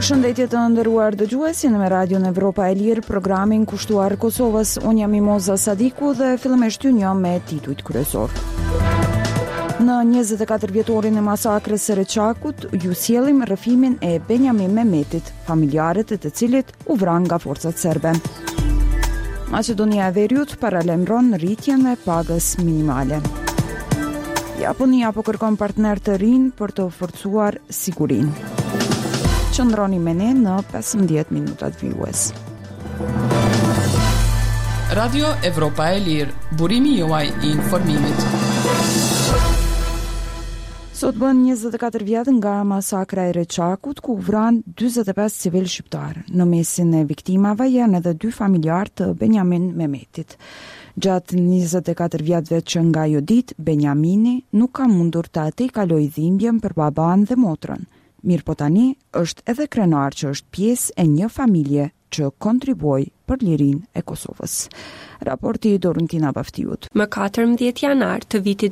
Përshëndetje të nderuar dëgjuesi në Radion Evropa e Lirë, programin kushtuar Kosovës. Unë jam Mimoza Sadiku dhe fillimisht ju njoh me titujt kryesor. Në 24 vjetorin e masakrës së Reçakut, ju sjellim rrëfimin e Benjamin Mehmetit, familjarët e të cilit u vran nga forcat serbe. Maqedonia e Veriut paralajmëron rritjen e pagës minimale. Japonia po kërkon partner të rinj për të forcuar sigurinë. Qëndroni me ne në 15 minutat vijues. Radio Evropa e Lirë, burimi juaj i informimit. Sot bën 24 vjet nga masakra e Reçakut, ku vran 45 civil shqiptar. Në mesin e viktimave janë edhe 2 familjarë të Benjamin Mehmetit. Gjatë 24 vjetëve që nga ajo ditë, Benjamini nuk ka mundur të atej kaloj dhimbjen për baban dhe motrën. Mirë po tani është edhe krenar që është pjesë e një familje që kontribuoj për lirinë e Kosovës. Raporti i Doruntina Baftiut. Më 14 janar të vitit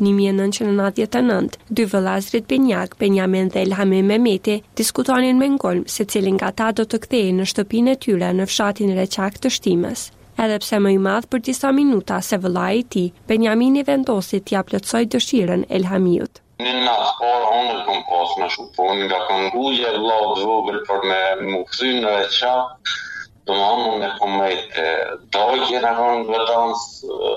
1999, 2 vëllazërit Benjak, Benjamin dhe Elhami Mehmeti, diskutonin me ngolm se cilin nga ta do të kthehej në shtëpinë e tyre në fshatin Reçak të Shtimës. Edhe pse më i madh për disa minuta se vëllai i tij, Benjamini vendosi t'ia plotësoj dëshirën Elhamiut. Në natë parë, unë kom pas me shupon nga kënguje, vllai vogël për me më kthy në Reçak, do më me komete, dojë në rëndë vedans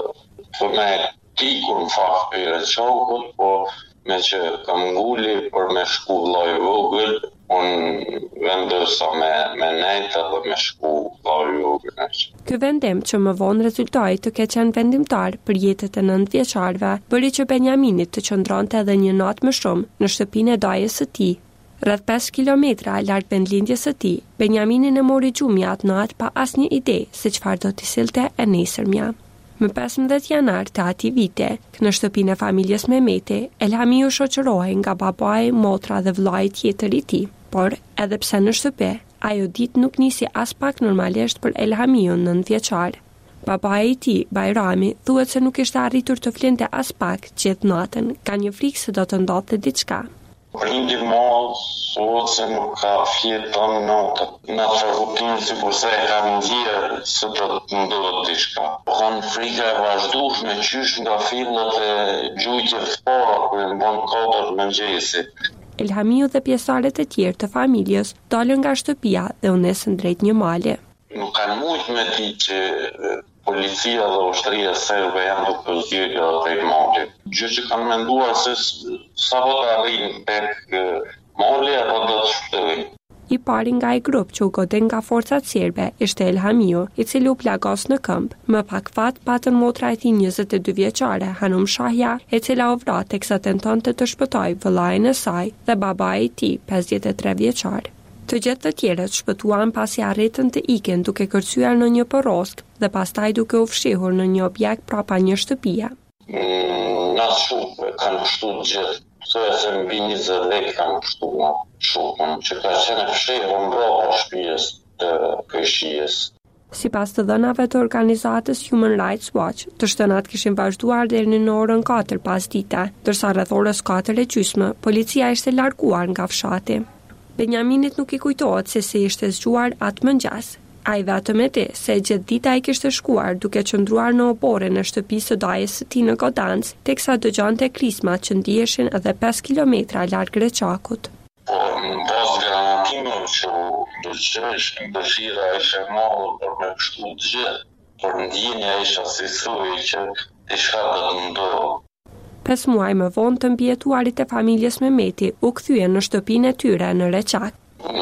për me tikur në fakt për Reçakut, po me që këngulli për me shku vllai vogël, unë vendosa me nejta dhe me shku vllai vogël. Ky vendim që më vonë rezultoi të ketë qenë vendimtar për jetët e 9 vjeçarëve, bëri që Benjaminit të qëndronte edhe një natë më shumë në shtëpinë e dajës së tij. Rreth 5 kilometra larg vendlindjes së tij, Benjaminin e mori gjumja atë natë pa asnjë ide se çfarë do t'i sillte e nesërmja. Më 15 janar të atij viti, në shtëpinë e familjes Mehmeti, Elhami u shoqëroi nga babai, motra dhe vllai tjetër i tij. Por, edhe pse në shtëpi, ajo ditë nuk nisi as pak normalisht për Elhamiun 9 vjeçar. Babai i tij, Bajrami, thuhet se nuk ishte arritur të flinte as pak gjithë natën, ka një frikë se do të ndodhte diçka. Prindi ma sot se nuk ka fjetën në të rutinë si kurse e kam ndjerë se do të ndodhë diçka. Kanë frika e vazhdueshme qysh nga fillet e gjujtjes para kur në bon 4 mëngjesit. Elhamiu dhe pjesëtarët e tjerë të familjes dalën nga shtëpia dhe u nesën drejt një male. Nuk kanë mujt me di që policia dhe ushtria serbe janë duke zgjedhur drejt malit. Gjë që kanë menduar se sa do të arrijnë tek mali apo do të shpëtojnë. I pari nga ai grup që u godin nga forcat serbe ishte Elhamiu, i cili u plagos në këmbë. Më pak fat patën motra e tij 22 vjeçare, Hanum Shahja, e cila u vra teksa tentonte të shpëtojë vëllain e saj dhe babai i tij, 53 vjeçar. Të gjithë të tjerët shpëtuan pasi arritën të ikin duke kërcyer në një porrosk dhe pastaj duke u fshihur në një objekt prapa një shtëpie. Na shumë kanë pështu gjithë. Thoya se mbi 20 lekë kanë pështu nga shukën, që ka qenë fshehur mbrapa shtëpisë të këshijes. Sipas të dhënave të organizatës Human Rights Watch, të shtënat kishin vazhduar deri në orën 4 pasdite, ndërsa rreth orës 4:30 policia ishte larguar nga fshati. Benjaminit nuk i kujtohet se si ishte zgjuar atë mëngjes. Ai vetëm e di se gjithë dita ai kishte shkuar duke qëndruar në oborrin e shtëpisë së dajës së tij në Godancë, teksa dëgjonte krismat që ndiheshin edhe 5 kilometra larg Reçakut. Po në bazë garantimeve që dëshiroj, dëshira ishte marrë për me kështu gjithë, por ndjenja ishte si thuaj që diçka do të ndodhë. 5 muaj më vonë të mbijetuarit e familjes Mehmeti u kthyen në shtëpinë e tyre në Reçak.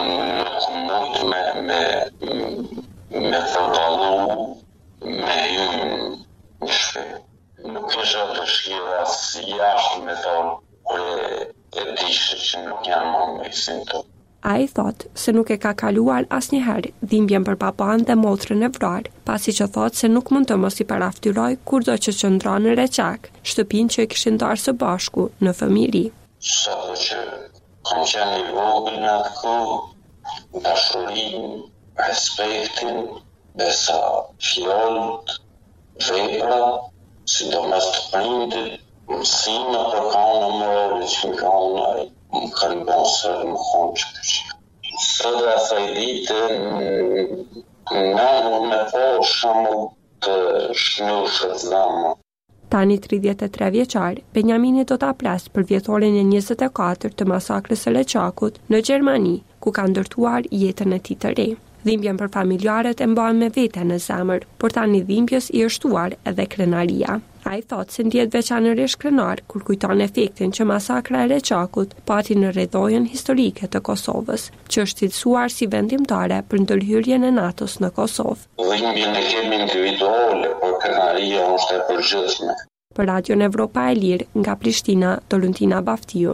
Me të dalu, me ju në shpe. Nuk isha dëshira si jashtë me dalë, kur e dishtë që nuk janë më me sinto. A i thot se nuk e ka kaluar asnjëherë dhimbjen për baban dhe motrën e vrarë, pasi që thot se nuk mund të mos i paraftyroj kurdo që qëndron në Reçak, shtëpinë që e kishin ndarë së bashku në fëmijëri. Sa do që kam qenë i vogël në atë kohë, dashurinë, respektin, besa fjallët, vepra, sidomos të prindit, mësime për kanë morale që më kanë më kanë bësër më kanë që përshë. Së dhe asaj dite në me po shumë të shnushët zamë. Tani 33 vjeçar, Benjamini do ta plasë për vjetorin e 24 të masakrës së Leçakut në Gjermani, ku ka ndërtuar jetën e tij të re. Dhimbjen për familjarët e mban me vete në zemër, por tani dhimbjes i është shtuar edhe krenaria. Ai thotë se ndihet veçanërisht krenar kur kujton efektin që masakra e Leçakut pati në rrjedhojën historike të Kosovës, që është cilësuar si vendimtare për ndërhyrjen e NATO-s në Kosovë. Dhimbjen e kemi individuale, por krenaria është e përgjithshme. Për Radion Evropa e Lirë, nga Prishtina, Tolentina Baftiu.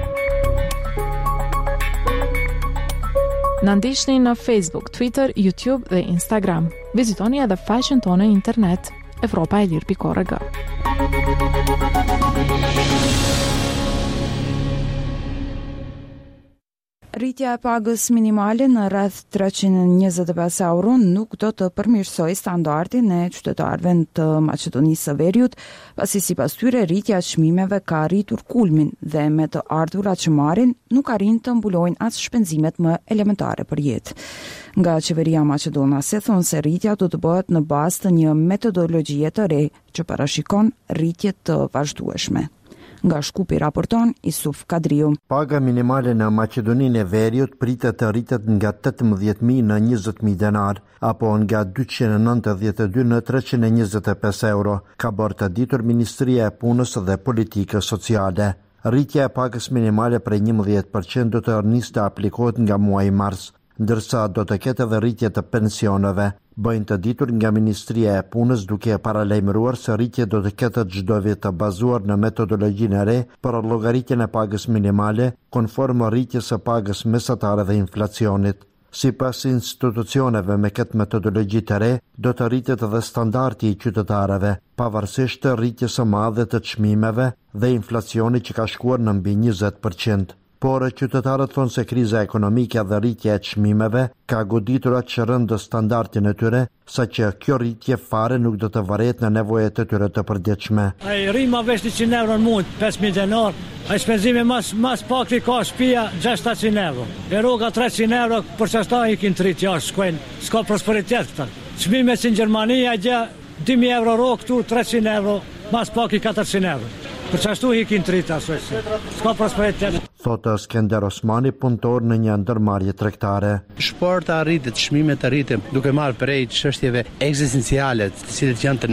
Na ndiqni në Facebook, Twitter, YouTube dhe Instagram. Vizitoni edhe faqen tonë internet evropaelir.org. Rritja e pagës minimale në rreth 325 euro nuk do të përmirësoj standardin e qytetarëve të Maqedonisë së Veriut, pasi sipas tyre rritja e çmimeve ka arritur kulmin dhe me të ardhurat që marrin nuk arrin të mbulojnë as shpenzimet më elementare për jetë. Nga qeveria maqedonase thonë se rritja do të bëhet në bazë të një metodologjie të re që parashikon rritje të vazhdueshme. Nga Shkupi raporton Isuf Kadriu. Paga minimale në Maqedoninë e Veriut pritet të rritet nga 18.000 në 20.000 denar, apo nga 292 në 325 euro, ka bërë të ditur Ministria e Punës dhe Politikës Sociale. Rritja e pagës minimale prej 11% do të nisë të aplikohet nga muaji mars, ndërsa do të ketë edhe rritje të pensioneve, bëjnë të ditur nga Ministria e Punës, duke paralajmëruar se rritje do të ketë çdo vit të bazuar në metodologjinë e re për llogaritjen e pagës minimale, konform rritjes së pagës mesatare dhe inflacionit. Sipas institucioneve me këtë metodologji të re, do të rritet edhe standardi i qytetarëve, pavarësisht të rritjes së madhe të çmimeve dhe inflacionit që ka shkuar në mbi 20%. Por qytetarët thonë se kriza ekonomike dhe rritja e çmimeve ka goditur atë që rëndë standardin e tyre, saqë kjo rritje fare nuk do të varet në nevojat e tyre të përditshme. Ai rrima vesh 100 euro në muaj, 5.000 denar, ai shpenzime mas pak i ka shtëpia 600 euro. E rroga 300 euro për çasta ikin 3 jashtë shkojnë, s'ka prosperitet këta. Çmimet si në Gjermani gjë 2.000 euro rrogë këtu 300 euro, mas pak i 400 euro. Për çashtu ikin 3 asoj. S'ka prosperitet. Thotë Skender Osmani, punëtor në një ndërmarrje tregtare. Shporta arritet, çmimet arriten, duke marrë prej çështjeve ekzistenciale, të cilët janë të